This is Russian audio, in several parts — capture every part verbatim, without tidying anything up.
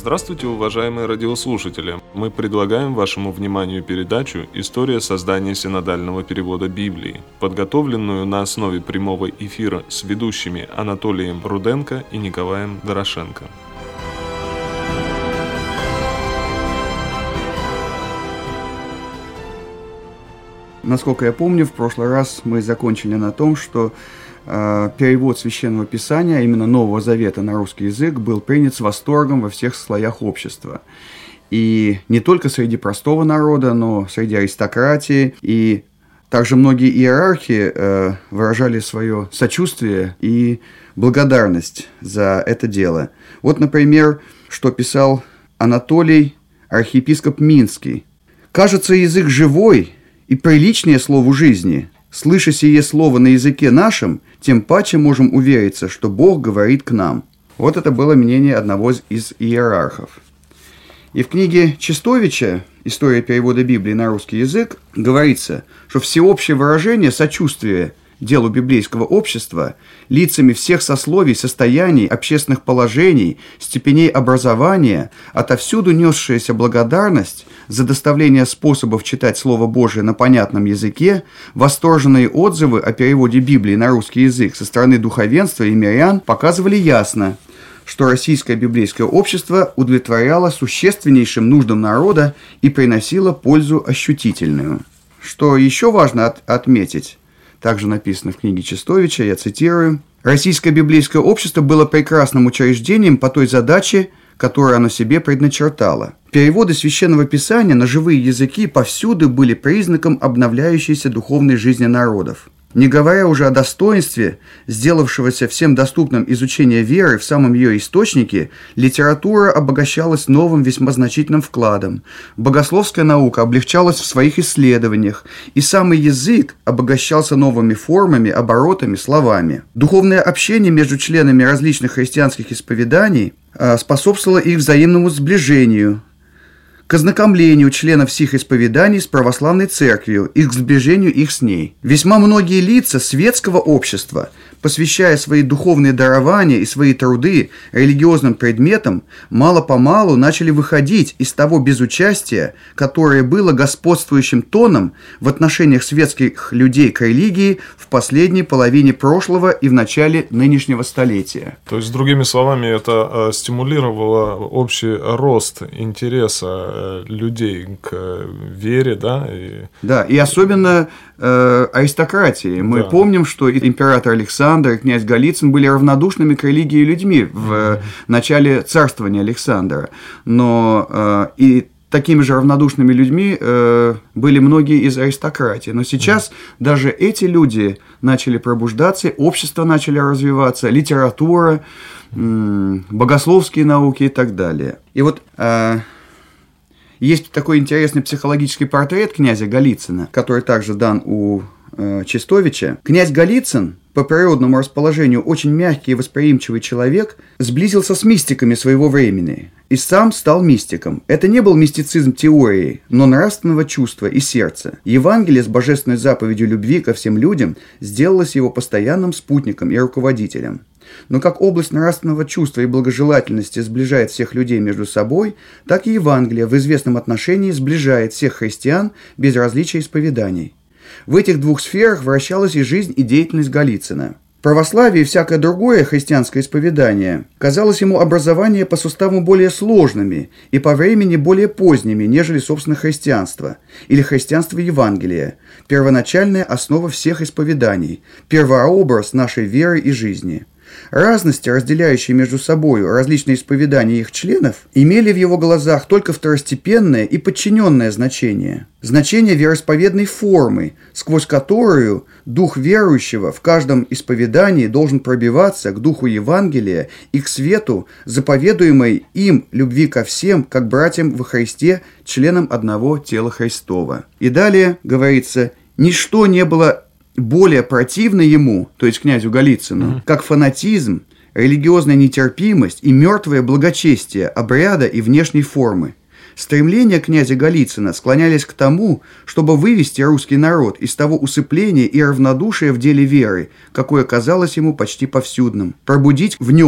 Здравствуйте, уважаемые радиослушатели! Мы предлагаем вашему вниманию передачу «История создания синодального перевода Библии», подготовленную на основе прямого эфира с ведущими Анатолием Руденко и Николаем Дорошенко. Насколько я помню, в прошлый раз мы закончили на том, что э, перевод Священного Писания, а именно Нового Завета на русский язык, был принят с восторгом во всех слоях общества. И не только среди простого народа, но среди аристократии. И также многие иерархи э, выражали свое сочувствие и благодарность за это дело. Вот, например, что писал Анатолий, архиепископ Минский. «Кажется, язык живой и приличнее слову жизни. Слыша сие слово на языке нашем, тем паче можем увериться, что Бог говорит к нам». Вот это было мнение одного из иерархов. И в книге Чистовича «История перевода Библии на русский язык» говорится, что всеобщее выражение сочувствия делу библейского общества лицами всех сословий, состояний, общественных положений, степеней образования, отовсюду несшаяся благодарность за доставление способов читать Слово Божие на понятном языке, восторженные отзывы о переводе Библии на русский язык со стороны духовенства и мирян показывали ясно, что российское библейское общество удовлетворяло существеннейшим нуждам народа и приносило пользу ощутительную. Что еще важно от- отметить, также написано в книге Чистовича, я цитирую: «Российское библейское общество было прекрасным учреждением по той задаче, которую оно себе предначертало. Переводы Священного Писания на живые языки повсюду были признаком обновляющейся духовной жизни народов. Не говоря уже о достоинстве, сделавшегося всем доступным изучения веры в самом ее источнике, литература обогащалась новым весьма значительным вкладом, богословская наука облегчалась в своих исследованиях, и самый язык обогащался новыми формами, оборотами, словами. Духовное общение между членами различных христианских исповеданий способствовало их взаимному сближению, к ознакомлению членов сих исповеданий с православной церковью и к сближению их с ней. Весьма многие лица светского общества, посвящая свои духовные дарования и свои труды религиозным предметам, мало-помалу начали выходить из того безучастия, которое было господствующим тоном в отношениях светских людей к религии в последней половине прошлого и в начале нынешнего столетия». То есть, другими словами, это э, стимулировало общий рост интереса людей к вере, да? И... Да, и особенно э, аристократии. Мы да. помним, что и император Александр, и князь Голицын были равнодушными к религии людьми в mm-hmm. начале царствования Александра. Но э, и такими же равнодушными людьми э, были многие из аристократии. Но сейчас mm-hmm. даже эти люди начали пробуждаться, общество начали развиваться, литература, м- богословские науки и так далее. И вот... Э, Есть такой интересный психологический портрет князя Голицына, который также дан у э, Чистовича. Князь Голицын, по природному расположению очень мягкий и восприимчивый человек, сблизился с мистиками своего времени и сам стал мистиком. Это не был мистицизм теории, но нравственного чувства и сердца. Евангелие с божественной заповедью любви ко всем людям сделалось его постоянным спутником и руководителем. Но как область нравственного чувства и благожелательности сближает всех людей между собой, так и Евангелие в известном отношении сближает всех христиан без различия исповеданий. В этих двух сферах вращалась и жизнь, и деятельность Голицына. Православие и всякое другое христианское исповедание казалось ему образование по суставу более сложными и по времени более поздними, нежели, собственно, христианство или христианство Евангелия, первоначальная основа всех исповеданий, первообраз нашей веры и жизни. Разности, разделяющие между собой различные исповедания их членов, имели в его глазах только второстепенное и подчиненное значение. Значение вероисповедной формы, сквозь которую дух верующего в каждом исповедании должен пробиваться к духу Евангелия и к свету, заповедуемой им любви ко всем, как братьям во Христе, членам одного тела Христова. И далее говорится: «Ничто не было более противно ему», то есть князю Голицыну, mm-hmm. как фанатизм, религиозная нетерпимость и мертвое благочестие обряда и внешней формы. Стремления князя Голицына склонялись к тому, чтобы вывести русский народ из того усыпления и равнодушия в деле веры, какое казалось ему почти повсюдным, пробудить в нем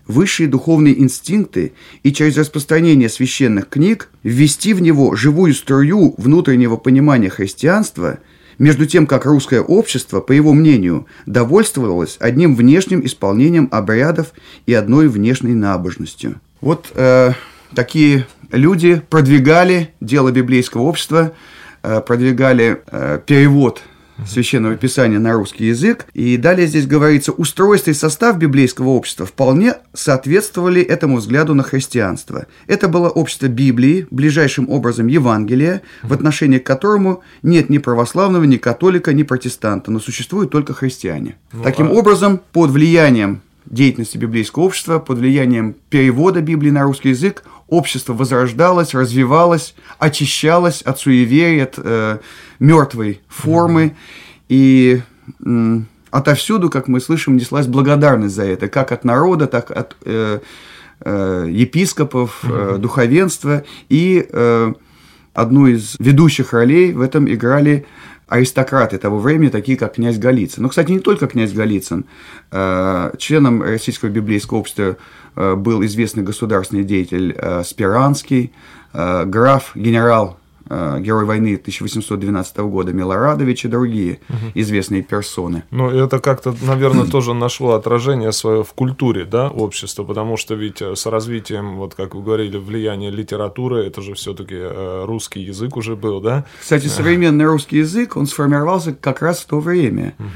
высшие духовные инстинкты и через распространение священных книг ввести в него живую струю внутреннего понимания христианства, между тем, как русское общество, по его мнению, довольствовалось одним внешним исполнением обрядов и одной внешней набожностью. Вот э, такие люди продвигали дело библейского общества, э, продвигали э, перевод Священного Писания на русский язык. И далее здесь говорится, устройство и состав библейского общества вполне соответствовали этому взгляду на христианство. Это было общество Библии, ближайшим образом Евангелия, в отношении к которому нет ни православного, ни католика, ни протестанта, но существуют только христиане. Ну, Таким а... образом, под влиянием деятельности библейского общества, под влиянием перевода Библии на русский язык, общество возрождалось, развивалось, очищалось от суеверий, от э, мертвой формы, mm-hmm. и э, отовсюду, как мы слышим, неслась благодарность за это, как от народа, так от э, э, епископов, mm-hmm. э, духовенства, и э, одну из ведущих ролей в этом играли аристократы того времени, такие как князь Голицын. Но, кстати, не только князь Голицын. Членом Российского библейского общества был известный государственный деятель Спиранский, граф, генерал, герой войны тысяча восемьсот двенадцатого года Милорадович и другие угу. известные персоны. Ну, это как-то, наверное, тоже нашло отражение свое в культуре, да, общества, потому что ведь с развитием, вот как вы говорили, влияния литературы, это же все-таки русский язык уже был, да? Кстати, современный русский язык, он сформировался как раз в то время угу.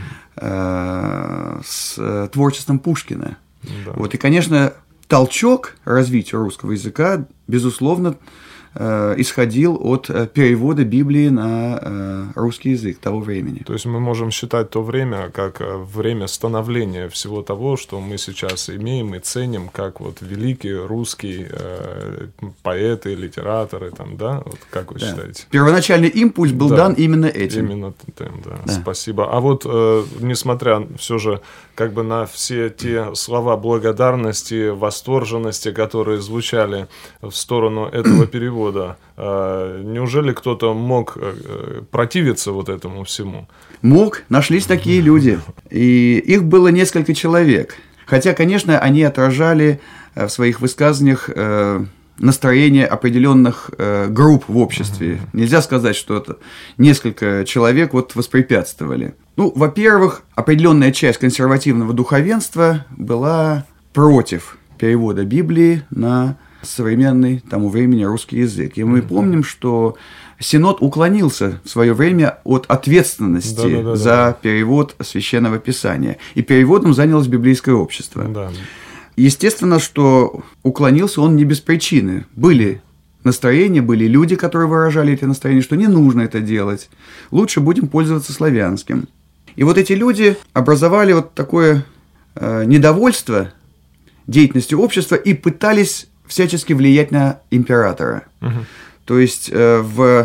э, с творчеством Пушкина. Да. Вот, и, конечно, толчок развитию русского языка, безусловно, исходил от перевода Библии на русский язык того времени. То есть мы можем считать то время как время становления всего того, что мы сейчас имеем и ценим, как вот великие русские э, поэты, литераторы, там, да? Вот как вы да. считаете? Первоначальный импульс был да. дан именно этим. Именно тем, да. да. Спасибо. А вот, э, несмотря все же как бы на все те слова благодарности, восторженности, которые звучали в сторону этого перевода, неужели кто-то мог противиться вот этому всему? Мог, нашлись такие люди, и их было несколько человек. Хотя, конечно, они отражали в своих высказываниях настроение определенных групп в обществе. Нельзя сказать, что это несколько человек вот воспрепятствовали. Ну, во-первых, определенная часть консервативного духовенства была против перевода Библии на современный тому времени русский язык. И мы mm-hmm. помним, что Синод уклонился в свое время от ответственности да, да, да, за да. перевод Священного Писания. И переводом занялось библейское общество. Да. Естественно, что уклонился он не без причины. Были настроения, были люди, которые выражали эти настроения, что не нужно это делать. Лучше будем пользоваться славянским. И вот эти люди образовали вот такое э, недовольство деятельностью общества и пытались всячески влиять на императора. Угу. То есть э, в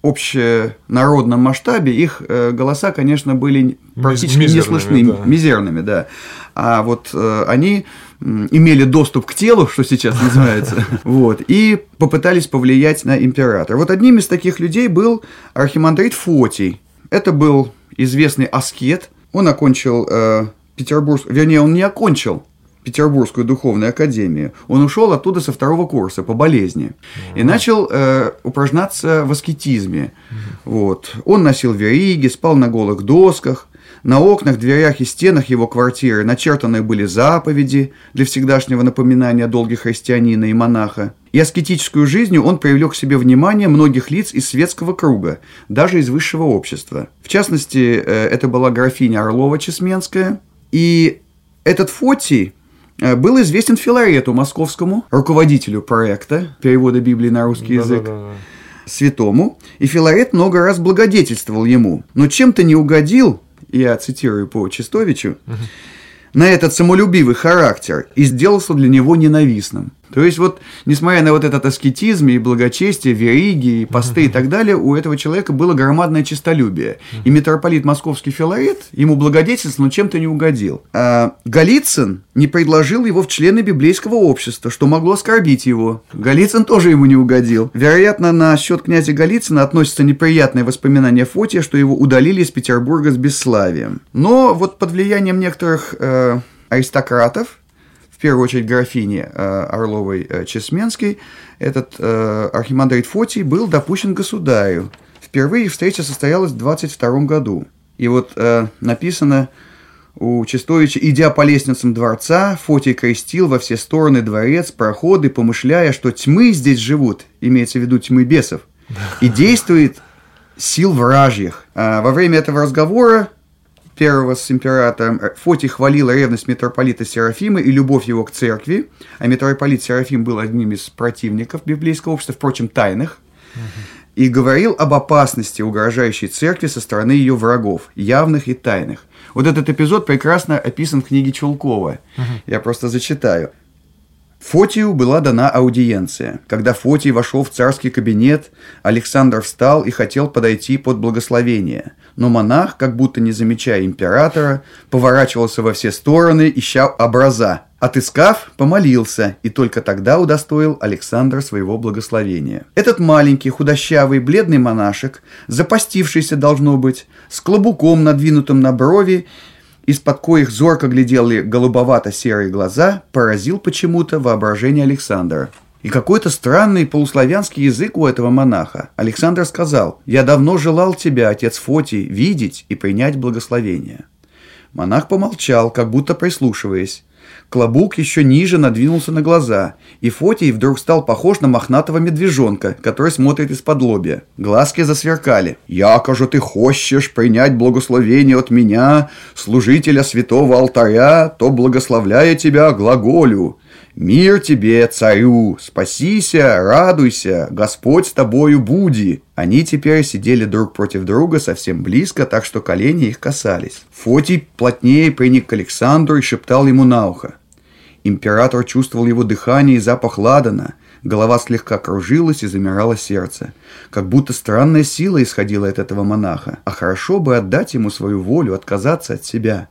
общенародном масштабе их э, голоса, конечно, были практически не слышны, да. мизерными, да. А вот э, они э, имели доступ к телу, что сейчас называется, вот, и попытались повлиять на императора. Вот одним из таких людей был архимандрит Фотий. Это был известный аскет. Он окончил э, Петербург, вернее, он не окончил Петербургскую духовную академию. Он ушел оттуда со второго курса по болезни и начал э, упражняться в аскетизме. Вот. Он носил вериги, спал на голых досках. На окнах, дверях и стенах его квартиры начертаны были заповеди для всегдашнего напоминания о долге христианина и монаха. И аскетическую жизнью он привлек к себе внимание многих лиц из светского круга, даже из высшего общества. В частности, э, это была графиня Орлова-Чесменская. И этот Фотий был известен Филарету Московскому, руководителю проекта перевода Библии на русский да, язык, да, да, да. святому, и Филарет много раз благодетельствовал ему, но чем-то не угодил, я цитирую по Чистовичу, угу. на этот самолюбивый характер и сделался для него ненавистным. То есть, вот, несмотря на вот этот аскетизм и благочестие, вериги, и посты и так далее, у этого человека было громадное честолюбие. И митрополит Московский Филарет ему благодетельствовал, но чем-то не угодил. А Голицын не предложил его в члены библейского общества, что могло оскорбить его. Голицын тоже ему не угодил. Вероятно, на счет князя Голицына относятся неприятные воспоминания Фотия, что его удалили из Петербурга с бесславием. Но вот под влиянием некоторых э, аристократов, в первую очередь графини Орловой-Чесменской, этот архимандрит Фотий был допущен к государю. Впервые встреча состоялась в двадцать втором году. И вот написано у Чистовича: «Идя по лестницам дворца, Фотий крестил во все стороны дворец, проходы, помышляя, что тьмы здесь живут», имеется в виду тьмы бесов, «и действует сил вражьих». А во время этого разговора первого с императором Фотий хвалил ревность митрополита Серафима и любовь его к церкви, а митрополит Серафим был одним из противников библейского общества, впрочем, тайных, и говорил об опасности угрожающей церкви со стороны ее врагов, явных и тайных. Вот этот эпизод прекрасно описан в книге Чулкова. Uh-huh. Я просто зачитаю. Фотию была дана аудиенция. Когда Фотий вошел в царский кабинет, Александр встал и хотел подойти под благословение. Но монах, как будто не замечая императора, поворачивался во все стороны, ища образа. Отыскав, помолился, и только тогда удостоил Александра своего благословения. Этот маленький, худощавый, бледный монашек, запастившийся, должно быть, с клобуком, надвинутым на брови, из-под коих зорко глядели голубовато-серые глаза, поразил почему-то воображение Александра. И какой-то странный полуславянский язык у этого монаха. Александр сказал: «Я давно желал тебя, отец Фотий, видеть и принять благословение». Монах помолчал, как будто прислушиваясь. Клобук еще ниже надвинулся на глаза, и Фотий вдруг стал похож на мохнатого медвежонка, который смотрит из-под лобья. Глазки засверкали. «Яко же ты хочешь принять благословение от меня, служителя святого алтаря, то, благословляя тебя, глаголю: мир тебе, царю, спасися, радуйся, Господь с тобою буди». Они теперь сидели друг против друга совсем близко, так что колени их касались. Фотий плотнее приник к Александру и шептал ему на ухо. Император чувствовал его дыхание и запах ладана. Голова слегка кружилась и замирало сердце. Как будто странная сила исходила от этого монаха. А хорошо бы отдать ему свою волю, отказаться от себя.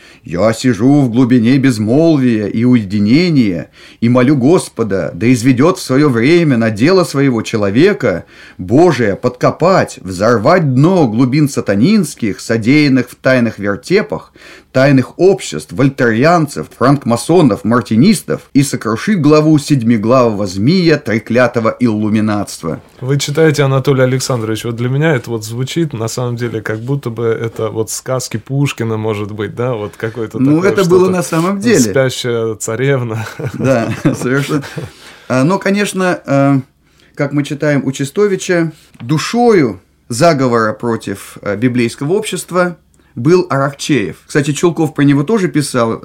«Я сижу в глубине безмолвия и уединения и молю Господа, да изведет в свое время на дело своего человека Божие подкопать, взорвать дно глубин сатанинских, содеянных в тайных вертепах, тайных обществ, вольтерианцев, франкмасонов, мартинистов, и сокрушить главу седьмиглавого змея треклятого иллюминатства». Вы читаете, Анатолий Александрович, вот для меня это вот звучит, на самом деле, как будто бы это вот сказки Пушкина, может быть, да, вот какой-то Ну, такой, это было на самом деле. Спящая царевна. Да, совершенно. Но, конечно, как мы читаем у Чистовича, душою заговора против библейского общества был Аракчеев. Кстати, Чулков про него тоже писал.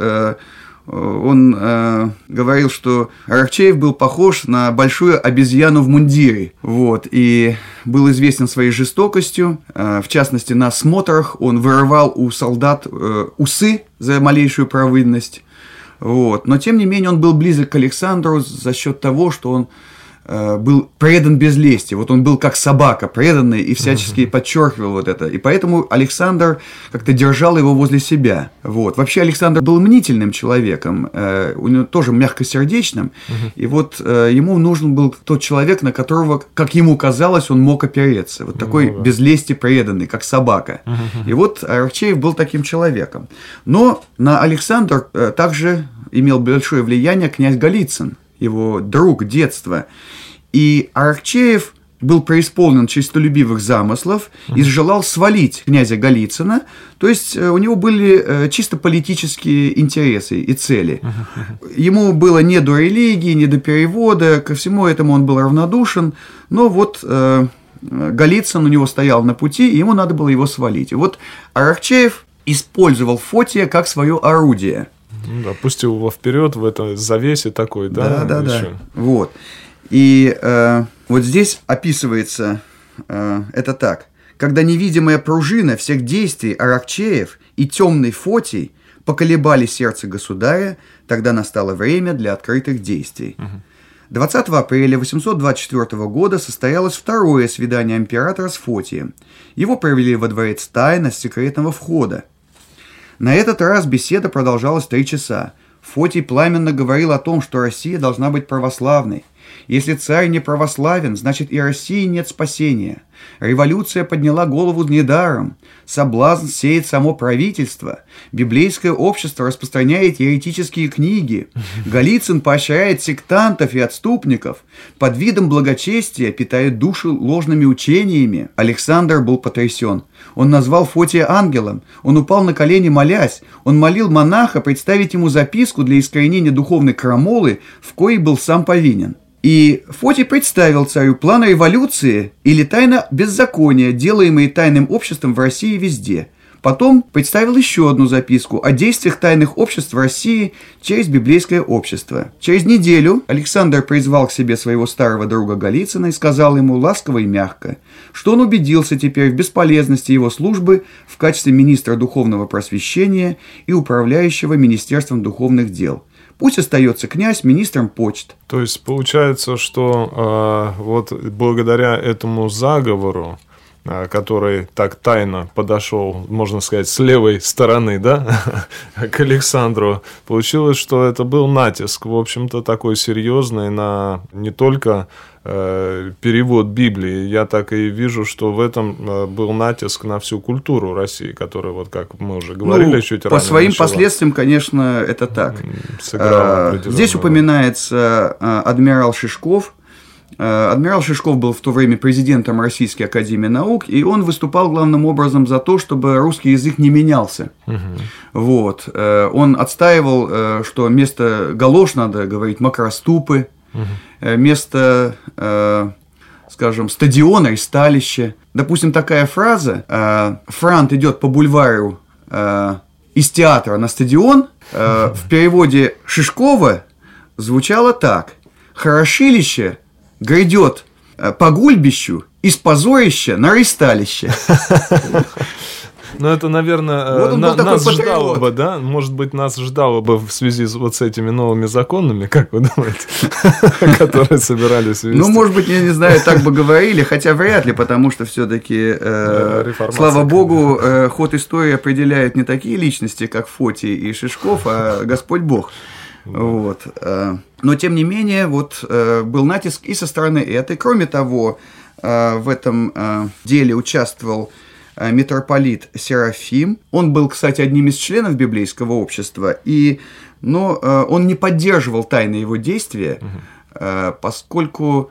Он э, говорил, что Аракчеев был похож на большую обезьяну в мундире, вот, и был известен своей жестокостью. Э, в частности, на смотрах он вырывал у солдат э, усы за малейшую провинность. Вот. Но, тем не менее, он был близок к Александру за счет того, что он э, был предан без лести. Вот он был как собака, преданный, и всячески uh-huh. подчеркивал вот это. И поэтому Александр как-то держал его возле себя. Вот. Вообще Александр был мнительным человеком, э, у него тоже мягкосердечным. Uh-huh. И вот э, ему нужен был тот человек, на которого, как ему казалось, он мог опереться. Вот такой uh-huh. без лести преданный, как собака. Uh-huh. И вот Аракчеев был таким человеком. Но на Александра э, также имел большое влияние князь Голицын, его друг детства. И Аракчеев был преисполнен честолюбивых замыслов и желал свалить князя Голицына, то есть у него были чисто политические интересы и цели. Ему было не до религии, не до перевода, ко всему этому он был равнодушен, но вот э, Голицын у него стоял на пути, и ему надо было его свалить. И вот Аракчеев использовал Фотия как свое орудие. Ну, да, пустил его вперед в этом завесе такой, да? Да, да, да. Вот. И э, вот здесь описывается э, это так. Когда невидимая пружина всех действий Аракчеев и темный Фотий поколебали сердце государя, тогда настало время для открытых действий. Угу. двадцатого апреля восемьсот двадцать четвёртого года состоялось второе свидание императора с Фотием. Его провели во дворец тайно с секретного входа. На этот раз беседа продолжалась три часа. Фотий пламенно говорил о том, что Россия должна быть православной. Если царь не православен, значит и России нет спасения. Революция подняла голову недаром. Соблазн сеет само правительство. Библейское общество распространяет еретические книги. Голицын поощряет сектантов и отступников. Под видом благочестия питает души ложными учениями. Александр был потрясен. Он назвал Фотия ангелом. Он упал на колени, молясь. Он молил монаха представить ему записку для искоренения духовной крамолы, в коей был сам повинен. И Фотий представил царю план революции или тайна беззакония, делаемые тайным обществом в России везде. Потом представил еще одну записку о действиях тайных обществ в России через библейское общество. Через неделю Александр призвал к себе своего старого друга Голицына и сказал ему ласково и мягко, что он убедился теперь в бесполезности его службы в качестве министра духовного просвещения и управляющего Министерством духовных дел. Пусть остается князь министром почт. То есть получается, что э, вот благодаря этому заговору, э, который так тайно подошел, можно сказать, с левой стороны, да, к Александру, получилось, что это был натиск, в общем-то, такой серьезный на не только э, перевод Библии. Я так и вижу, что в этом э, был натиск на всю культуру России, которая, вот как мы уже говорили, ну, чуть по ранее своим начала. последствиям, конечно, это так. А, здесь упоминается а, адмирал Шишков. А, адмирал Шишков был в то время президентом Российской академии наук, и он выступал главным образом за то, чтобы русский язык не менялся. Угу. Вот. А, он отстаивал, а, что вместо галош надо говорить макроступы, угу. а, вместо, а, скажем, стадиона и сталище. Допустим, такая фраза: а, «Франт идет по бульвару а, из театра на стадион», а, в переводе Шишкова звучало так: «Хорошилище грядет по гульбищу из позорища на ристалище». Ну, это, наверное, вот на, нас ждало бы, да? Может быть, нас ждало бы в связи с вот с этими новыми законами, как вы думаете, которые собирались ввести? Ну, может быть, я не знаю, так бы говорили, хотя вряд ли, потому что все-таки, слава богу, ход истории определяют не такие личности, как Фотий и Шишков, а Господь Бог. Вот. Но, тем не менее, вот был натиск и со стороны этой. Кроме того, в этом деле участвовал митрополит Серафим. Он был, кстати, одним из членов библейского общества, и, но он не поддерживал тайны его действия, угу. поскольку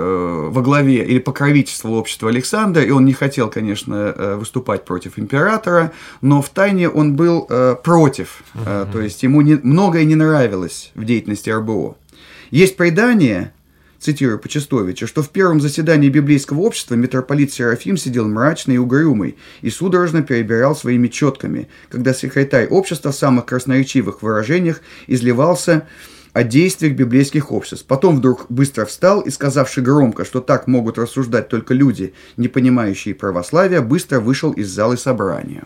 во главе или покровительствовал общество Александра, и он не хотел, конечно, выступать против императора, но втайне он был против, угу. то есть ему не, многое не нравилось в деятельности эр бэ о. Есть предание, цитирую Почестовича, что в первом заседании библейского общества митрополит Серафим сидел мрачный и угрюмый и судорожно перебирал своими четками, когда секретарь общества в самых красноречивых выражениях изливался о действиях библейских обществ. Потом вдруг быстро встал и, сказавши громко, что так могут рассуждать только люди, не понимающие православия, быстро вышел из залы собрания.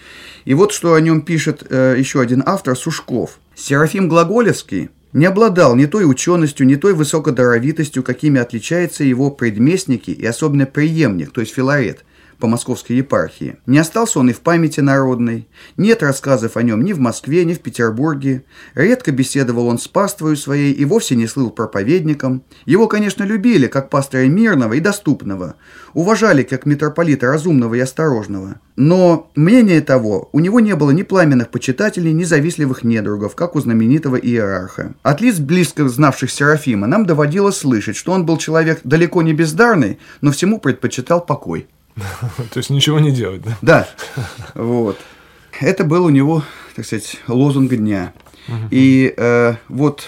И вот что о нем пишет э, еще один автор, Сушков. «Серафим Глаголевский не обладал ни той ученостью, ни той высокодаровитостью, какими отличаются его предместники и особенно преемник, то есть Филарет, по московской епархии. Не остался он и в памяти народной, нет рассказов о нем ни в Москве, ни в Петербурге. Редко беседовал он с паствою своей и вовсе не слыл проповедником. Его, конечно, любили, как пастыря мирного и доступного, уважали, как митрополита разумного и осторожного. Но мнение того, у него не было ни пламенных почитателей, ни завистливых недругов, как у знаменитого иерарха. От лиц, близко знавших Серафима, нам доводилось слышать, что он был человек далеко не бездарный, но всему предпочитал покой». То есть ничего не делать, да? Да, вот. Это был у него, так сказать, лозунг дня. Угу. И э, вот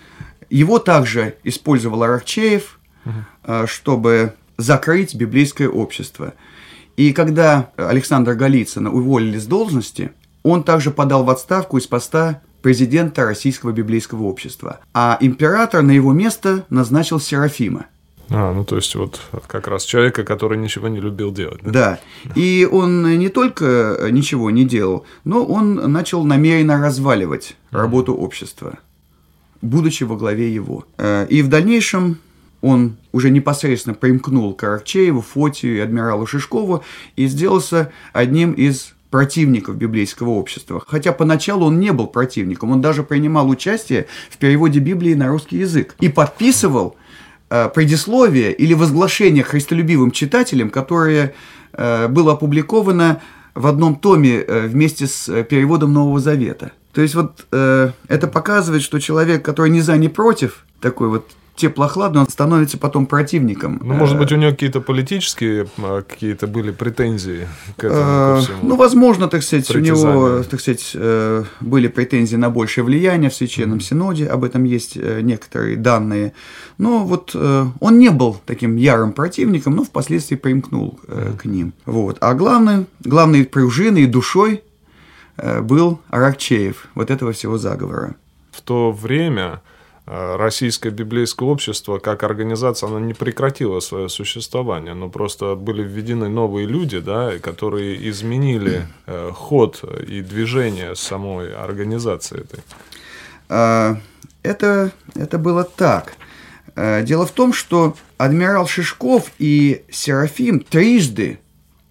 его также использовал Аракчеев, угу. э, чтобы закрыть библейское общество. И когда Александра Голицына уволили с должности, он также подал в отставку из поста президента Российского библейского общества. А император на его место назначил Серафима. А, ну то есть вот как раз человека, который ничего не любил делать. Да? Да, и он не только ничего не делал, но он начал намеренно разваливать работу общества, будучи во главе его. И в дальнейшем он уже непосредственно примкнул к Аракчееву, Фотию и адмиралу Шишкову и сделался одним из противников библейского общества. Хотя поначалу он не был противником, он даже принимал участие в переводе Библии на русский язык и подписывал предисловие или возглашение христолюбивым читателям, которое было опубликовано в одном томе вместе с переводом Нового Завета. То есть вот э, это показывает, что человек, который ни за, ни против, такой вот теплохладный, он становится потом противником. Ну, может быть, у него какие-то политические какие-то были претензии к этому, ко всему? Ну, возможно, так сказать, у него, так сказать, были претензии на большее влияние в Священном mm-hmm. Синоде, об этом есть некоторые данные. Но вот он не был таким ярым противником, но впоследствии примкнул mm-hmm. к ним. Вот. А главной, главной пружиной и душой был Аракчеев вот этого всего заговора. В то время Российское библейское общество как организация, оно не прекратило свое существование, но просто были введены новые люди, да, которые изменили э, ход и движение самой организации этой. Это, это было так. Дело в том, что адмирал Шишков и Серафим трижды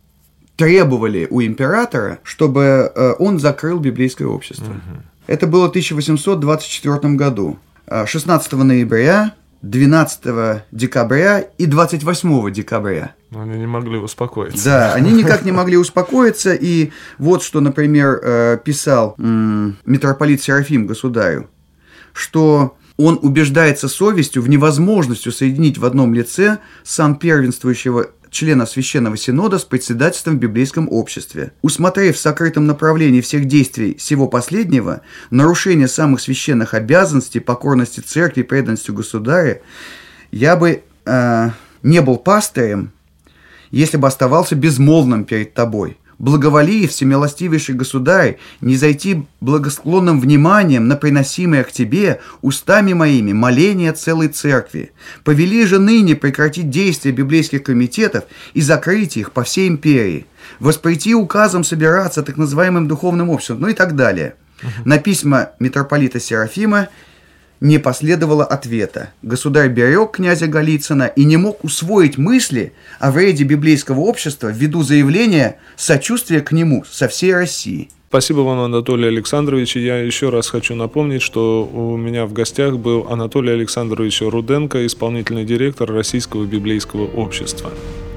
требовали у императора, чтобы он закрыл библейское общество. Угу. Это было в тысяча восемьсот двадцать четвёртом году. шестнадцатого ноября, двенадцатого декабря и двадцать восьмого декабря. Но они не могли успокоиться. Да, они никак не могли успокоиться. И вот что, например, писал митрополит Серафим государю, что он убеждается совестью в невозможности соединить в одном лице сан первенствующего члена Священного Синода с председательством в библейском обществе. Усмотрев в сокрытом направлении всех действий сего последнего, нарушение самых священных обязанностей, покорности церкви, преданностью государя, я бы э, не был пастырем, если бы оставался безмолвным перед тобой. Благоволи, всемилостивейший государь, не зайти благосклонным вниманием на приносимое к тебе устами моими моления целой церкви. Повели же ныне прекратить действия библейских комитетов и закрыть их по всей империи. Воспрети указом собираться так называемым духовным обществом, ну и так далее. Угу. На письма митрополита Серафима не последовало ответа. Государь берег князя Голицына и не мог усвоить мысли о вреде библейского общества ввиду заявления сочувствия к нему со всей России. Спасибо вам, Анатолий Александрович. Я еще раз хочу напомнить, что у меня в гостях был Анатолий Александрович Руденко, исполнительный директор Российского библейского общества.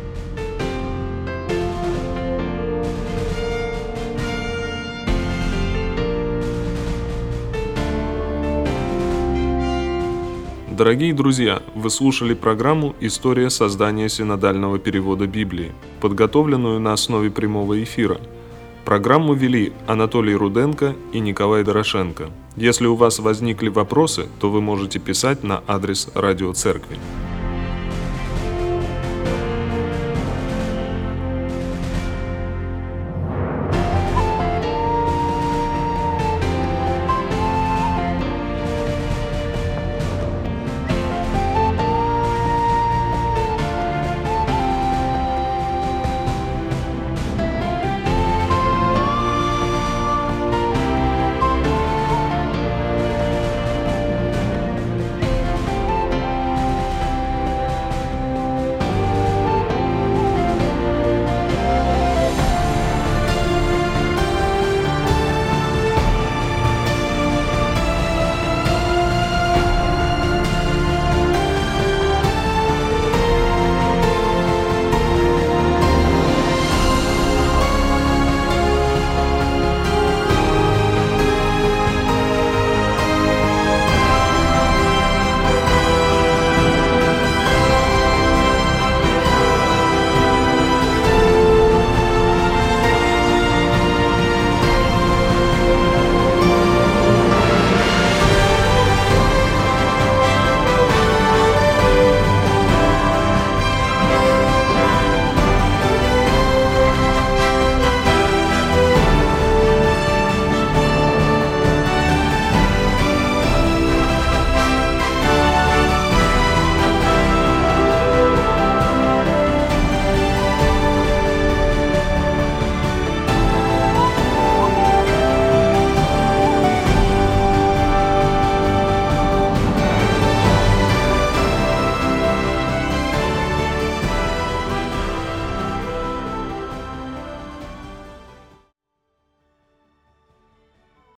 Дорогие друзья, вы слушали программу «История создания синодального перевода Библии», подготовленную на основе прямого эфира. Программу вели Анатолий Руденко и Николай Дорошенко. Если у вас возникли вопросы, то вы можете писать на адрес радиоцеркви.